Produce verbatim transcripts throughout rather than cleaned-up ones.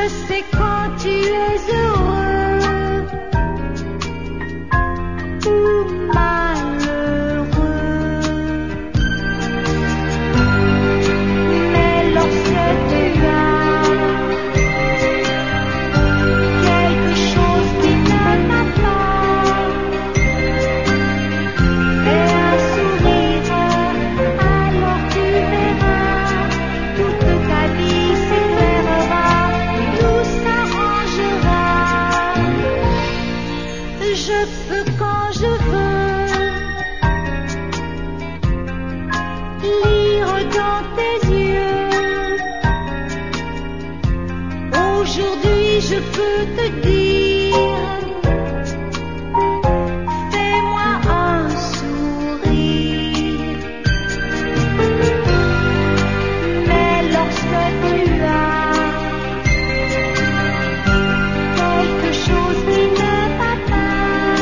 sais quand tu es heureux ou malheureux. Mais lorsque tu as quelque chose qui ne va pas, fais un sourire, alors tu verras, toute ta vie s'éclairera, tout s'arrangera. Je peux quand je veux lire dans tes yeux. Aujourd'hui je peux te dire, fais-moi un sourire. Mais lorsque tu as quelque chose qui ne va pas,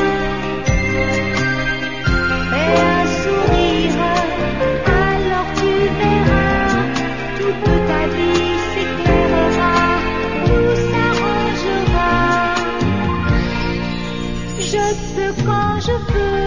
fais un sourire, alors tu verras, toute ta vie s'éclairera, tout s'arrangera. Je peux quand je veux